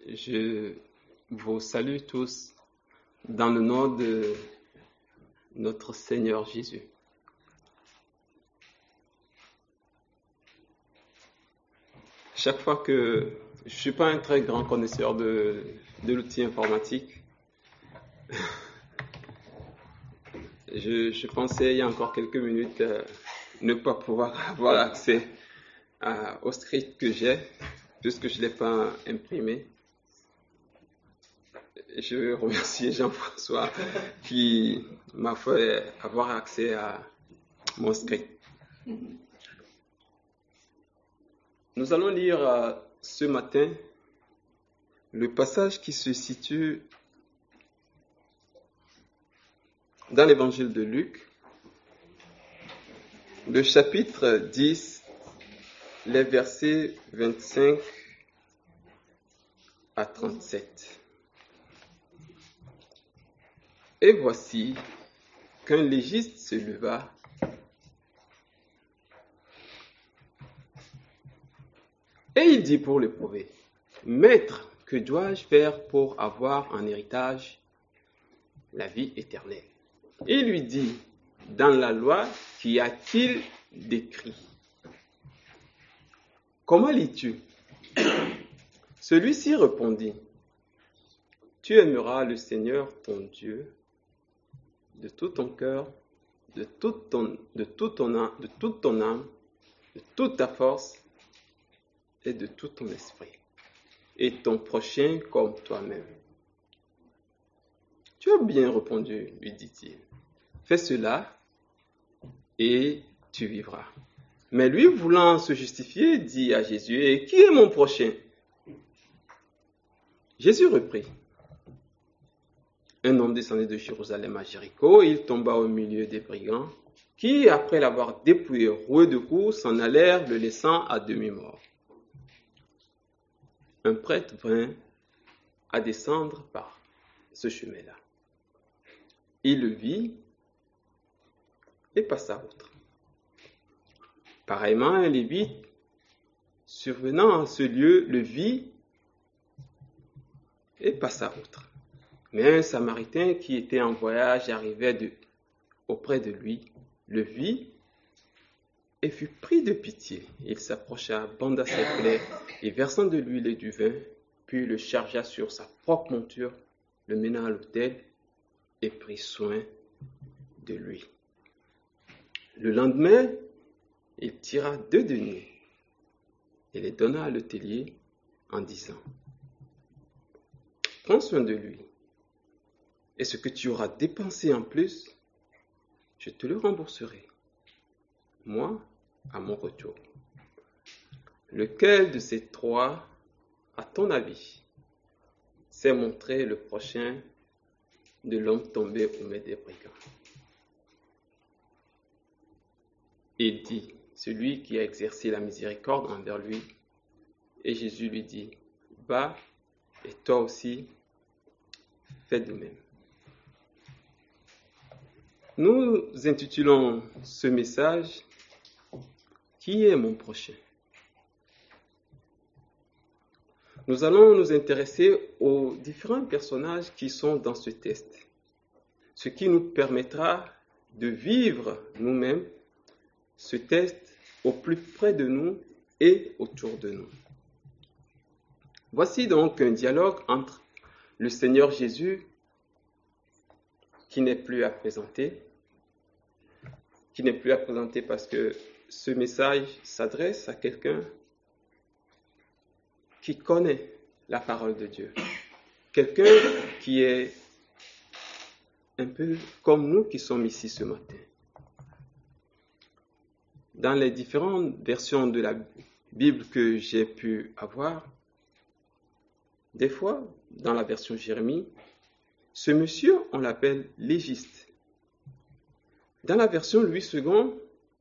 Je vous salue tous dans le nom de notre Seigneur Jésus. Chaque fois que je ne suis pas un très grand connaisseur de l'outil informatique, je pensais il y a encore quelques minutes ne pas pouvoir avoir accès au script que j'ai, puisque je ne l'ai pas imprimé. Je veux remercier Jean-François qui m'a fait avoir accès à mon script. Nous allons lire ce matin le passage qui se situe dans l'évangile de Luc, le chapitre 10, les versets 25 à 37. Et voici qu'un légiste se leva et il dit pour le prouver: Maître, que dois-je faire pour avoir en héritage la vie éternelle? Il lui dit: Dans la loi, qu'y a-t-il d'écrit? Comment lis-tu? Celui-ci répondit: Tu aimeras le Seigneur ton Dieu de tout ton cœur, de toute ton âme, de toute ta force et de tout ton esprit, et ton prochain comme toi-même. Tu as bien répondu, lui dit-il. Fais cela et tu vivras. Mais lui, voulant se justifier, dit à Jésus: Et qui est mon prochain? Jésus reprit: Un homme descendait de Jérusalem à Jéricho, il tomba au milieu des brigands, qui, après l'avoir dépouillé, roué de coups, s'en allèrent, le laissant à demi-mort. Un prêtre vint à descendre par ce chemin-là. Il le vit et passa outre. Pareillement, un lévite, survenant à ce lieu, le vit et passa outre. Mais un Samaritain qui était en voyage arrivait auprès de lui, le vit et fut pris de pitié. Il s'approcha, banda ses plaies et versant de l'huile et du vin, puis le chargea sur sa propre monture, le mena à l'autel et prit soin de lui. Le lendemain, il tira 2 deniers et les donna à l'hôtelier en disant: Prends soin de lui, et ce que tu auras dépensé en plus, je te le rembourserai, moi, à mon retour. Lequel de ces 3, à ton avis, s'est montré le prochain de l'homme tombé au milieu des brigands? Il dit: Celui qui a exercé la miséricorde envers lui. Et Jésus lui dit: Va, et toi aussi, fais de même. Nous intitulons ce message: Qui est mon prochain? Nous allons nous intéresser aux différents personnages qui sont dans ce texte, ce qui nous permettra de vivre nous-mêmes ce texte au plus près de nous et autour de nous. Voici donc un dialogue entre le Seigneur Jésus, qui n'est plus à présenter parce que ce message s'adresse à quelqu'un qui connaît la parole de Dieu, quelqu'un qui est un peu comme nous qui sommes ici ce matin. Dans les différentes versions de la Bible que j'ai pu avoir, des fois, dans la version Jérémie, ce monsieur, on l'appelle légiste. Dans la version Louis II,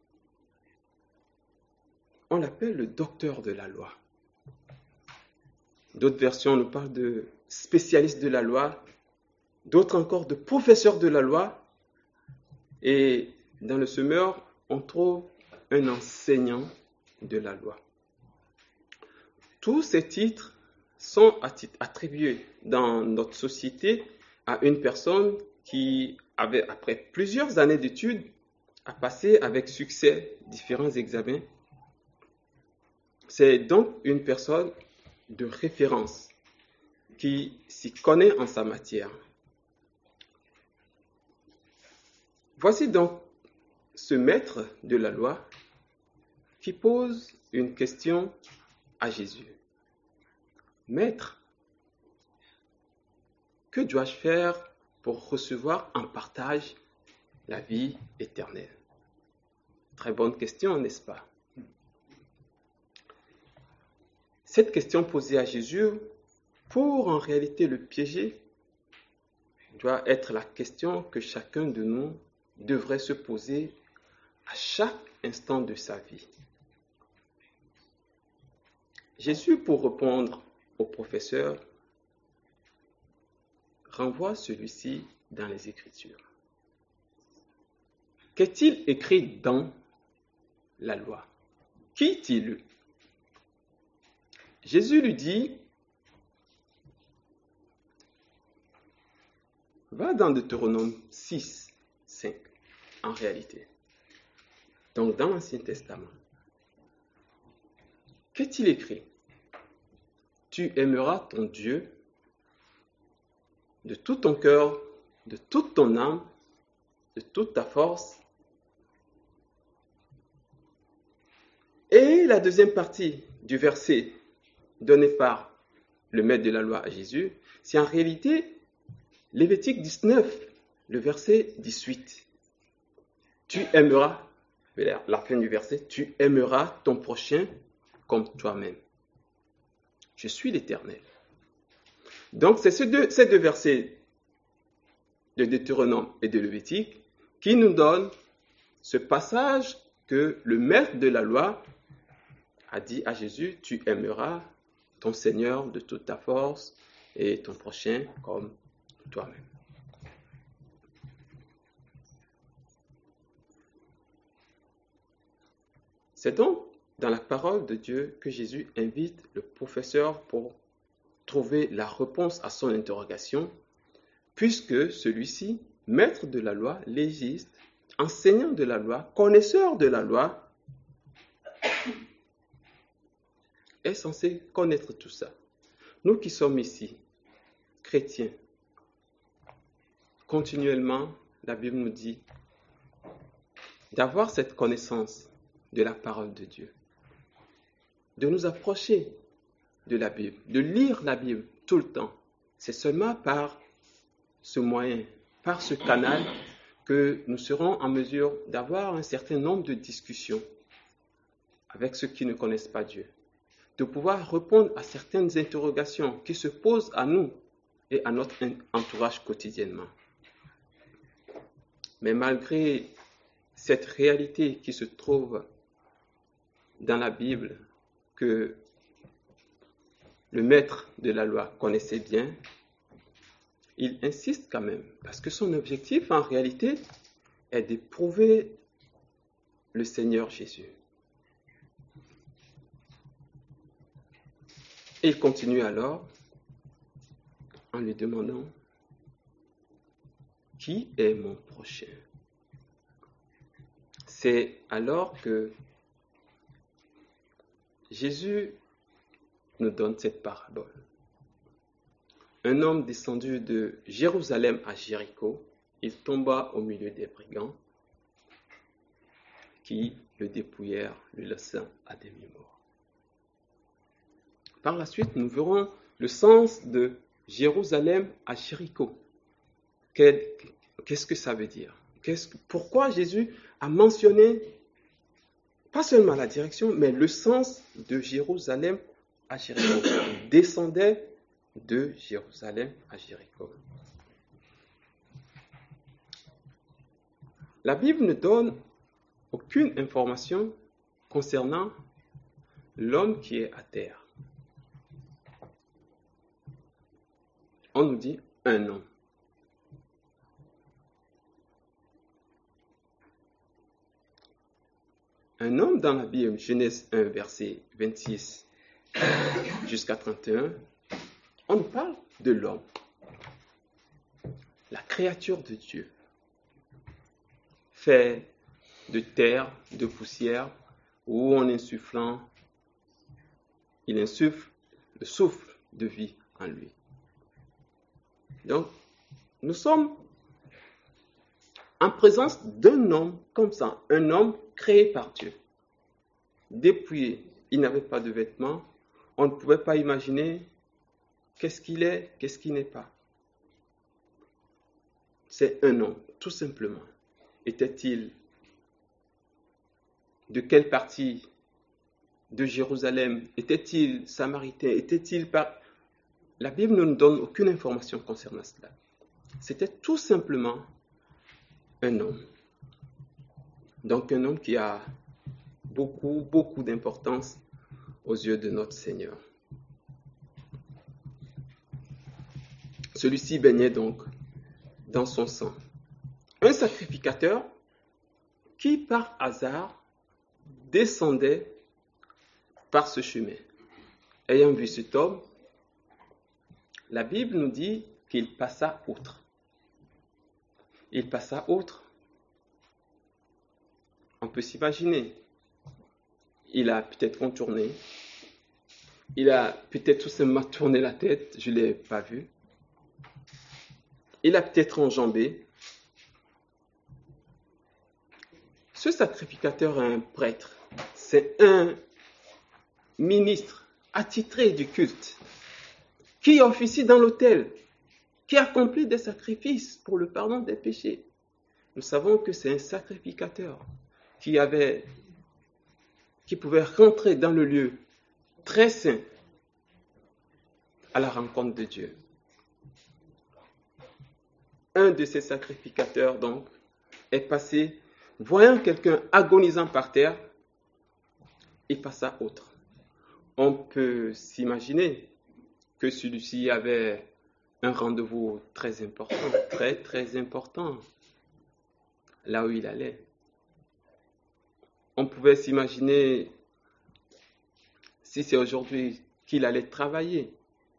on l'appelle le docteur de la loi. D'autres versions nous parlent de spécialiste de la loi, d'autres encore de professeur de la loi. Et dans le Semeur, on trouve un enseignant de la loi. Tous ces titres sont attribués dans notre société à une personne qui avait, après plusieurs années d'études, a passé avec succès différents examens. C'est donc une personne de référence qui s'y connaît en sa matière. Voici donc ce maître de la loi qui pose une question à Jésus. Maître, que dois-je faire pour recevoir en partage la vie éternelle? Très bonne question, n'est-ce pas? Cette question posée à Jésus, pour en réalité le piéger, doit être la question que chacun de nous devrait se poser à chaque instant de sa vie. Jésus, pour répondre au professeur, renvoie celui-ci dans les Écritures. Qu'est-il écrit dans la loi? Qui est-il lu? Jésus lui dit, va dans Deutéronome 6, 5, en réalité. Donc dans l'Ancien Testament. Qu'est-il écrit? Tu aimeras ton Dieu de tout ton cœur, de toute ton âme, de toute ta force. Et la deuxième partie du verset donné par le maître de la loi à Jésus, c'est en réalité Lévitique 19, le verset 18. Tu aimeras, la fin du verset, tu aimeras ton prochain comme toi-même. Je suis l'Éternel. Donc, c'est ces deux versets de Deutéronome et de Lévitique qui nous donnent ce passage que le maître de la loi a dit à Jésus, tu aimeras ton Seigneur de toute ta force et ton prochain comme toi-même. C'est donc dans la parole de Dieu que Jésus invite le professeur pour trouver la réponse à son interrogation, puisque celui-ci, maître de la loi, légiste, enseignant de la loi, connaisseur de la loi, est censé connaître tout ça. Nous qui sommes ici, chrétiens, continuellement, la Bible nous dit d'avoir cette connaissance de la parole de Dieu, de nous approcher de la Bible, de lire la Bible tout le temps. C'est seulement par ce moyen, par ce canal, que nous serons en mesure d'avoir un certain nombre de discussions avec ceux qui ne connaissent pas Dieu, de pouvoir répondre à certaines interrogations qui se posent à nous et à notre entourage quotidiennement. Mais malgré cette réalité qui se trouve dans la Bible, que le maître de la loi connaissait bien, il insiste quand même, parce que son objectif en réalité est d'éprouver le Seigneur Jésus. Et il continue alors en lui demandant, qui est mon prochain? C'est alors que Jésus nous donne cette parabole. Un homme descendu de Jérusalem à Jéricho, il tomba au milieu des brigands qui le dépouillèrent, le laissant à demi-mort. Par la suite, nous verrons le sens de Jérusalem à Jéricho. Qu'est-ce que ça veut dire? Pourquoi Jésus a mentionné pas seulement la direction, mais le sens de Jérusalem à Jéricho? Il descendait de Jérusalem à Jéricho. La Bible ne donne aucune information concernant l'homme qui est à terre. On nous dit un homme. Un homme dans la Bible, Genèse 1, verset 26 jusqu'à 31, on nous parle de l'homme, la créature de Dieu, fait de terre, de poussière, où en insufflant, il insuffle le souffle de vie en lui. Donc, nous sommes en présence d'un homme comme ça, un homme créé par Dieu. Depuis, il n'avait pas de vêtements, on ne pouvait pas imaginer qu'est-ce qu'il est, qu'est-ce qu'il n'est pas. C'est un homme, tout simplement. Était-il de quelle partie de Jérusalem? Était-il samaritain? Était-il pas... La Bible ne nous donne aucune information concernant cela. C'était tout simplement un homme. Donc un homme qui a beaucoup d'importance aux yeux de notre Seigneur. Celui-ci baignait donc dans son sang. Un sacrificateur qui par hasard descendait par ce chemin. Ayant vu cet homme, la Bible nous dit qu'il passa outre. Il passa outre. On peut s'imaginer. Il a peut-être contourné. Il a peut-être tout simplement tourné la tête. Je ne l'ai pas vu. Il a peut-être enjambé. Ce sacrificateur est un prêtre. C'est un ministre attitré du culte qui officie dans l'autel, qui accomplit des sacrifices pour le pardon des péchés. Nous savons que c'est un sacrificateur qui pouvait rentrer dans le lieu très saint à la rencontre de Dieu. Un de ces sacrificateurs, donc, est passé, voyant quelqu'un agonisant par terre, il passa outre. On peut s'imaginer que celui-ci avait un rendez-vous très important, très important, là où il allait. On pouvait s'imaginer, si c'est aujourd'hui, qu'il allait travailler.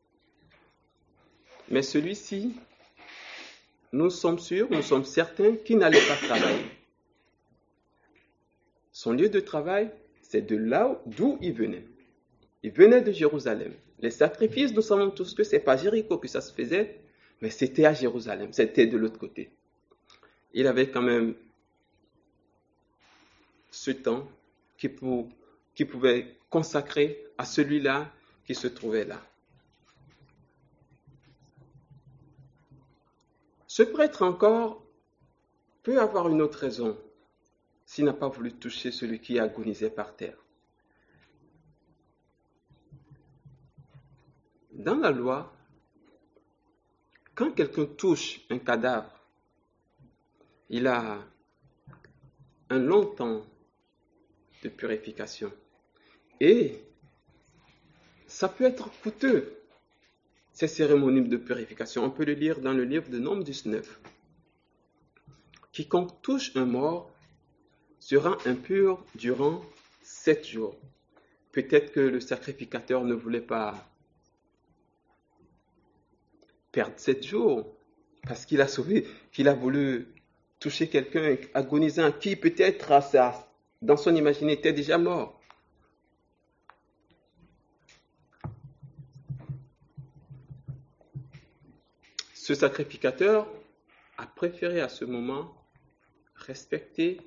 Mais celui-ci, nous sommes certains qu'il n'allait pas travailler. Son lieu de travail, c'est de là d'où il venait. Il venait de Jérusalem. Les sacrifices, nous savons tous que ce n'est pas à Jéricho que ça se faisait, mais c'était à Jérusalem, c'était de l'autre côté. Il avait quand même ce temps qu'il pouvait consacrer à celui-là qui se trouvait là. Ce prêtre encore peut avoir une autre raison s'il n'a pas voulu toucher celui qui agonisait par terre. Dans la loi, quand quelqu'un touche un cadavre, il a un long temps de purification. Et ça peut être coûteux, ces cérémonies de purification. On peut le lire dans le livre de Nombre 19. Quiconque touche un mort sera impur durant 7 jours. Peut-être que le sacrificateur ne voulait pas perdre 7 jours parce qu'il a voulu toucher quelqu'un agonisant qui peut-être dans son imaginaire était déjà mort. Ce sacrificateur a préféré à ce moment respecter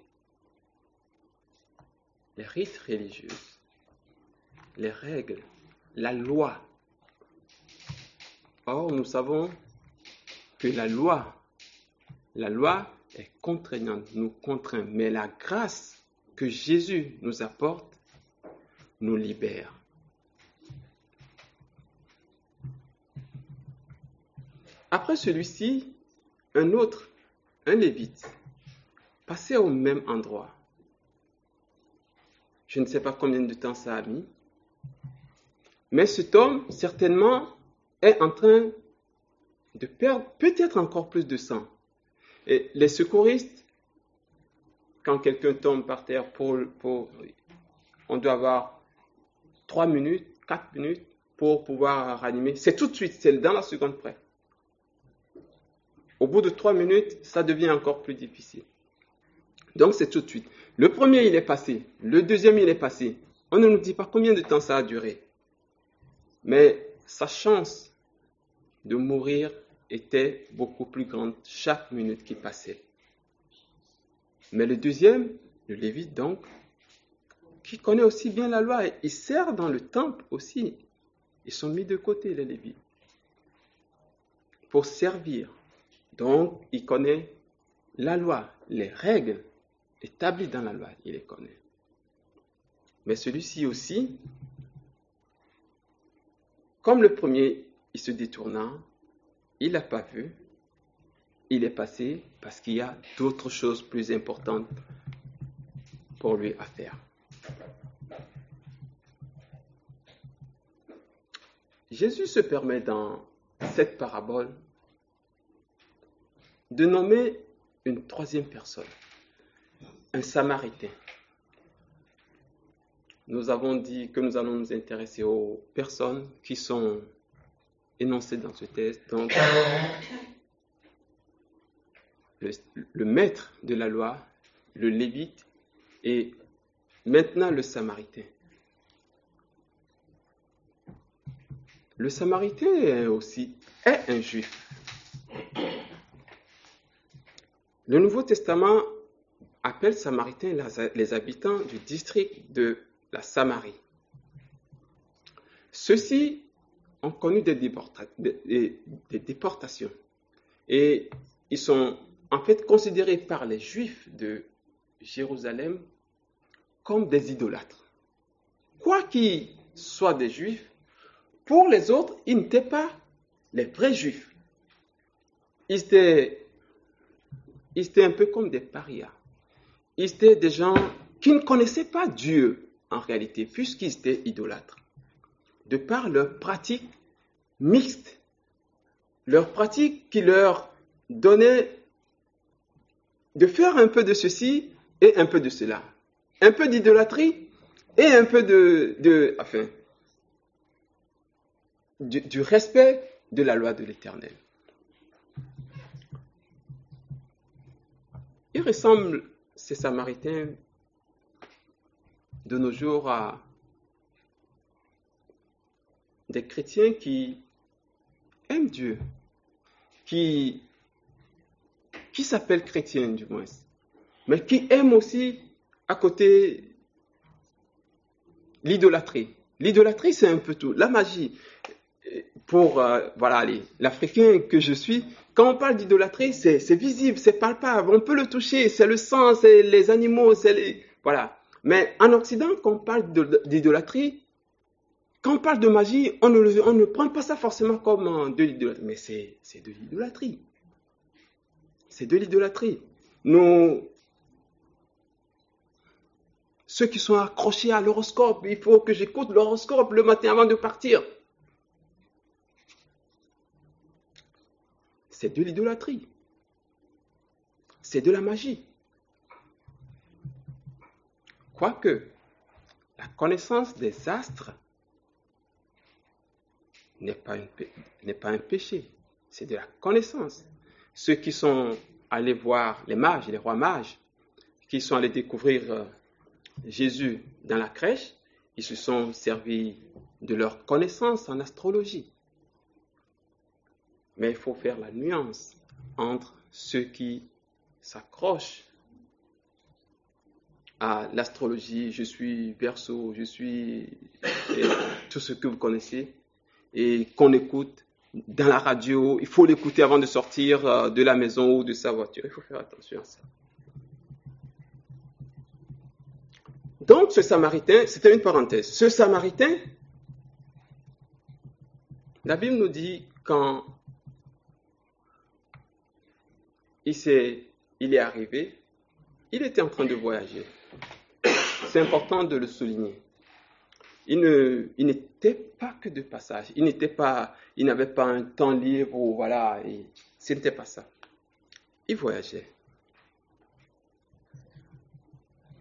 les rites religieux, les règles, la loi. Or, nous savons que la loi est contraignante, nous contraint, mais la grâce que Jésus nous apporte nous libère. Après celui-ci, un lévite, passait au même endroit. Je ne sais pas combien de temps ça a mis, mais cet homme, certainement, est en train de perdre peut-être encore plus de sang. Et les secouristes, quand quelqu'un tombe par terre, on doit avoir 3 minutes, 4 minutes pour pouvoir ranimer. C'est tout de suite, c'est dans la seconde près. Au bout de 3 minutes, ça devient encore plus difficile. Donc c'est tout de suite. Le premier, il est passé. Le deuxième, il est passé. On ne nous dit pas combien de temps ça a duré. Mais sa chance de mourir était beaucoup plus grande chaque minute qui passait. Mais le deuxième, le Lévite donc, qui connaît aussi bien la loi, il sert dans le temple aussi. Ils sont mis de côté, les Lévites, pour servir. Donc, il connaît la loi, les règles établies dans la loi, il les connaît. Mais celui-ci aussi, comme le premier, il se détourna, il n'a pas vu, il est passé parce qu'il y a d'autres choses plus importantes pour lui à faire. Jésus se permet dans cette parabole de nommer une troisième personne, un Samaritain. Nous avons dit que nous allons nous intéresser aux personnes qui sont énoncées dans ce texte. Donc, le maître de la loi, le Lévite, et maintenant le Samaritain. Le Samaritain aussi est un Juif. Le Nouveau Testament appelle Samaritains les habitants du district de la Samarie. Ceux-ci ont connu des déportations et ils sont en fait considérés par les Juifs de Jérusalem comme des idolâtres. Quoi qu'ils soient des Juifs, pour les autres, ils n'étaient pas les vrais Juifs. Ils étaient un peu comme des parias. Ils étaient des gens qui ne connaissaient pas Dieu en réalité, puisqu'ils étaient idolâtres. De par leur pratique mixte, leur pratique qui leur donnait de faire un peu de ceci et un peu de cela. Un peu d'idolâtrie et un peu du respect de la loi de l'Éternel. Ils ressemblent, ces Samaritains, de nos jours à des chrétiens qui aiment Dieu, qui s'appellent chrétiens du moins, mais qui aiment aussi à côté l'idolâtrie. L'idolâtrie, c'est un peu tout. La magie, pour l'Africain que je suis, quand on parle d'idolâtrie, c'est visible, c'est palpable, on peut le toucher, c'est le sang, c'est les animaux, voilà. Mais en Occident, quand on parle d'idolâtrie, quand on parle de magie, on ne prend pas ça forcément comme de l'idolâtrie, mais c'est de l'idolâtrie. C'est de l'idolâtrie. Ceux qui sont accrochés à l'horoscope, il faut que j'écoute l'horoscope le matin avant de partir. C'est de l'idolâtrie. C'est de la magie. Quoique, la connaissance des astres n'est pas un péché. C'est de la connaissance. Ceux qui sont allés voir les mages, les rois mages, qui sont allés découvrir Jésus dans la crèche, ils se sont servis de leur connaissance en astrologie. Mais il faut faire la nuance entre ceux qui s'accrochent à l'astrologie, je suis Verseau, je suis tout ce que vous connaissez, et qu'on écoute dans la radio, il faut l'écouter avant de sortir de la maison ou de sa voiture. Il faut faire attention à ça. Donc, ce Samaritain, c'était une parenthèse. Ce Samaritain, la Bible nous dit quand il est arrivé, il était en train de voyager. C'est important de le souligner. Il n'était pas que de passage. Il n'avait pas un temps libre ou voilà. Ce n'était pas ça. Il voyageait.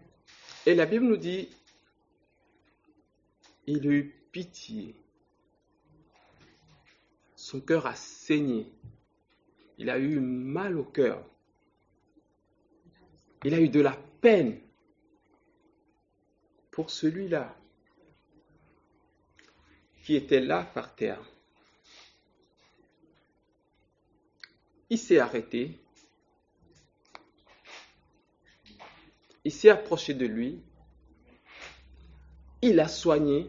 Et la Bible nous dit, il eut pitié son cœur a saigné. Il a eu mal au cœur. Il a eu de la peine pour celui-là qui était là par terre. Il s'est arrêté. Il s'est approché de lui. Il l'a soigné.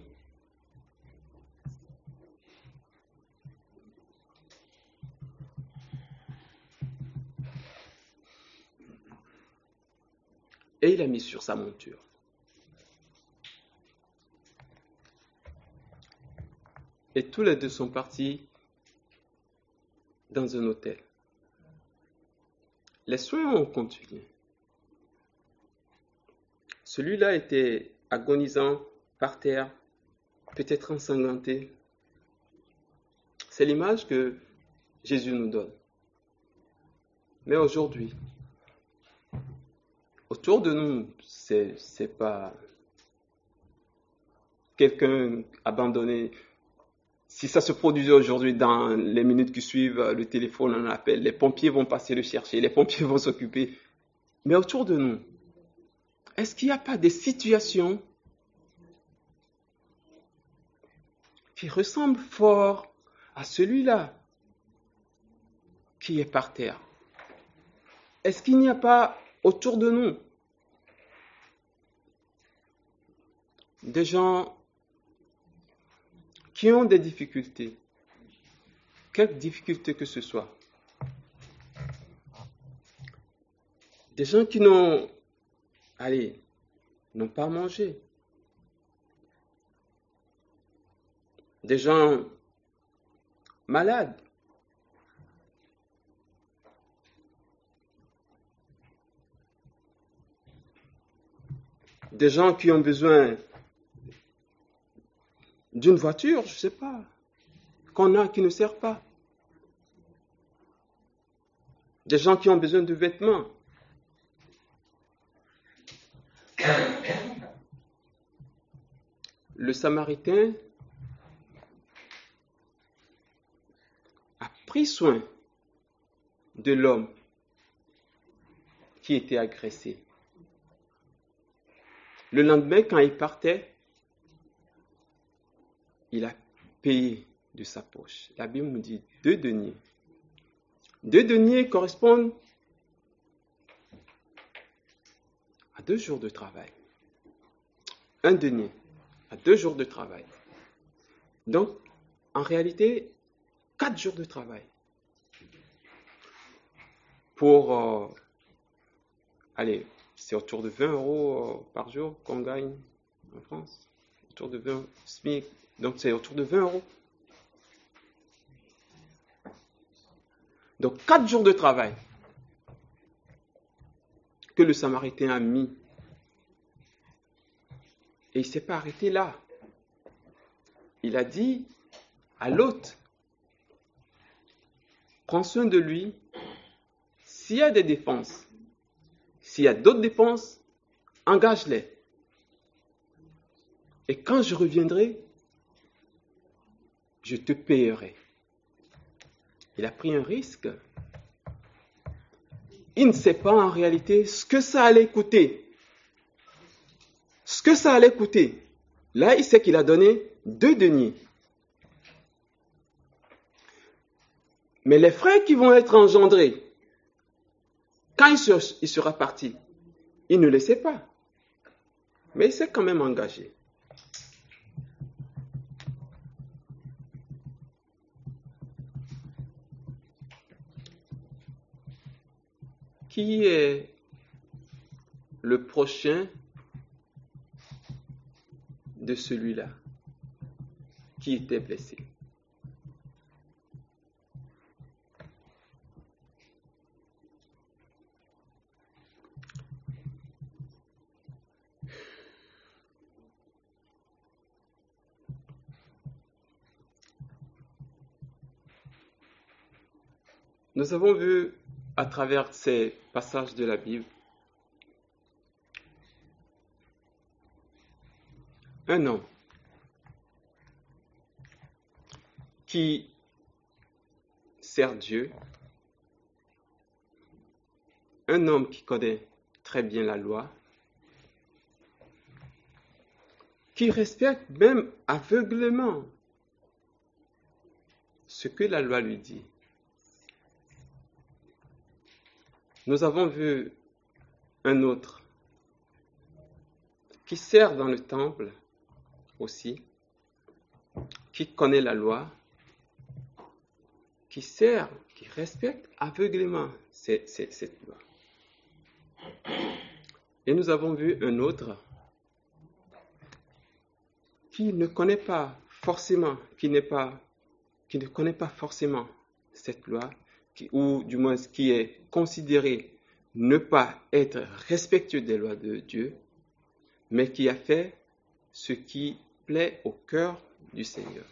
Et il l'a mis sur sa monture. Et tous les deux sont partis dans un hôtel. Les soins ont continué. Celui-là était agonisant par terre, peut-être ensanglanté. C'est l'image que Jésus nous donne. Mais aujourd'hui, autour de nous, c'est pas quelqu'un abandonné. Si ça se produisait aujourd'hui dans les minutes qui suivent, le téléphone en appelle, les pompiers vont passer le chercher, les pompiers vont s'occuper. Mais autour de nous, est-ce qu'il n'y a pas des situations qui ressemblent fort à celui-là qui est par terre? Est-ce qu'il n'y a pas autour de nous des gens qui ont des difficultés, quelque difficulté que ce soit, des gens qui n'ont pas mangé, des gens malades, des gens qui ont besoin d'une voiture, je ne sais pas, qu'on a qui ne sert pas, des gens qui ont besoin de vêtements. Le Samaritain a pris soin de l'homme qui était agressé. Le lendemain, quand il partait, il a payé de sa poche. La Bible nous dit 2 deniers. 2 deniers correspondent à 2 jours de travail. 1 denier à 2 jours de travail. Donc, en réalité, 4 jours de travail. Pour, c'est autour de 20 € par jour qu'on gagne en France. Autour de 20 SMIC. Donc, c'est autour de 20 €. Donc, 4 jours de travail que le Samaritain a mis. Et il ne s'est pas arrêté là. Il a dit à l'hôte, prends soin de lui. S'il y a des dépenses, s'il y a d'autres dépenses, engage-les. Et quand je reviendrai, je te payerai. Il a pris un risque. Il ne sait pas en réalité ce que ça allait coûter. Ce que ça allait coûter. Là, il sait qu'il a donné 2 deniers. Mais les frais qui vont être engendrés, quand il sera parti, il ne le sait pas. Mais il s'est quand même engagé. Qui est le prochain de celui-là qui était blessé? Nous avons vu à travers ces passages de la Bible un homme qui sert Dieu, un homme qui connaît très bien la loi, qui respecte même aveuglément ce que la loi lui dit. Nous avons vu un autre qui sert dans le temple aussi, qui connaît la loi, qui sert, qui respecte aveuglément cette loi. Et nous avons vu un autre qui ne connaît pas forcément, qui ne connaît pas forcément cette loi, ou du moins qui est considéré ne pas être respectueux des lois de Dieu, mais qui a fait ce qui plaît au cœur du Seigneur.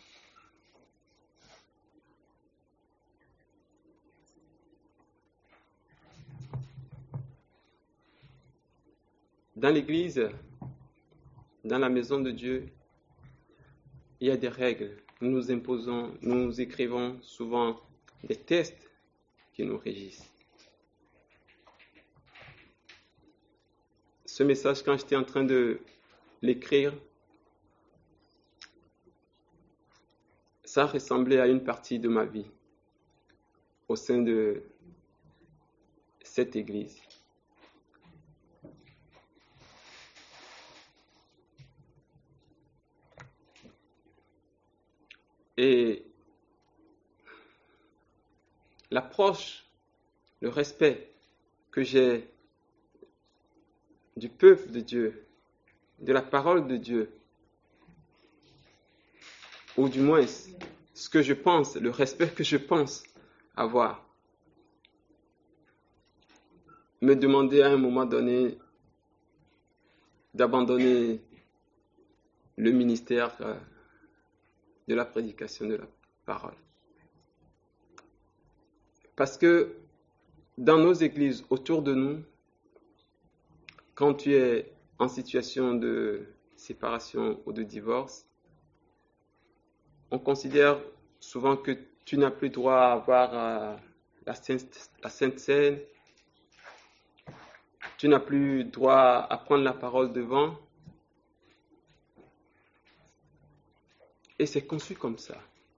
Dans l'Église, dans la maison de Dieu, il y a des règles. Nous nous imposons, nous écrivons souvent des tests qui nous régissent. Ce message, quand j'étais en train de l'écrire, ça ressemblait à une partie de ma vie au sein de cette Église. Et l'approche, le respect que j'ai du peuple de Dieu, de la parole de Dieu, ou du moins ce que je pense, le respect que je pense avoir, me demander à un moment donné d'abandonner le ministère de la prédication de la parole. Parce que dans nos églises, autour de nous, quand tu es en situation de séparation ou de divorce, on considère souvent que tu n'as plus droit à avoir la Sainte Seine, tu n'as plus droit à prendre la parole devant. Et c'est conçu comme ça.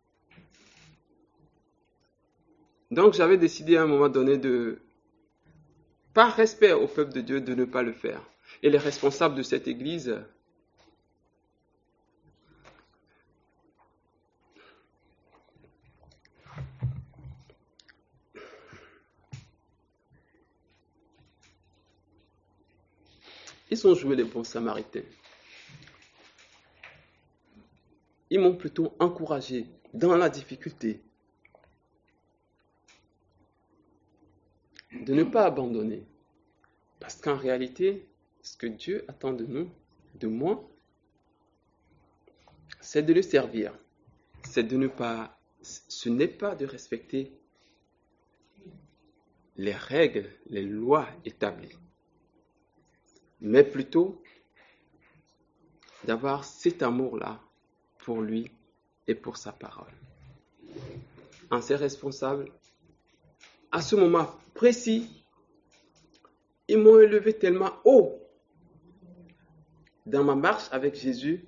Donc j'avais décidé à un moment donné par respect au peuple de Dieu, de ne pas le faire. Et les responsables de cette église ils ont joué les bons samaritains. Ils m'ont plutôt encouragé dans la difficulté de ne pas abandonner. Parce qu'en réalité, ce que Dieu attend de nous, de moi, c'est de le servir. Ce n'est pas de respecter les règles, les lois établies, mais plutôt d'avoir cet amour-là pour lui et pour sa parole. En ces responsables, à ce moment précis, ils m'ont élevé tellement haut dans ma marche avec Jésus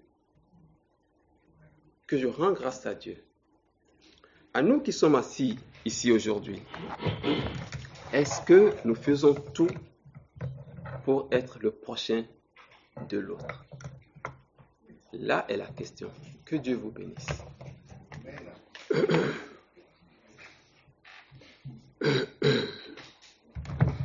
que je rends grâce à Dieu. À nous qui sommes assis ici aujourd'hui, est-ce que nous faisons tout pour être le prochain de l'autre? Là est la question. Que Dieu vous bénisse.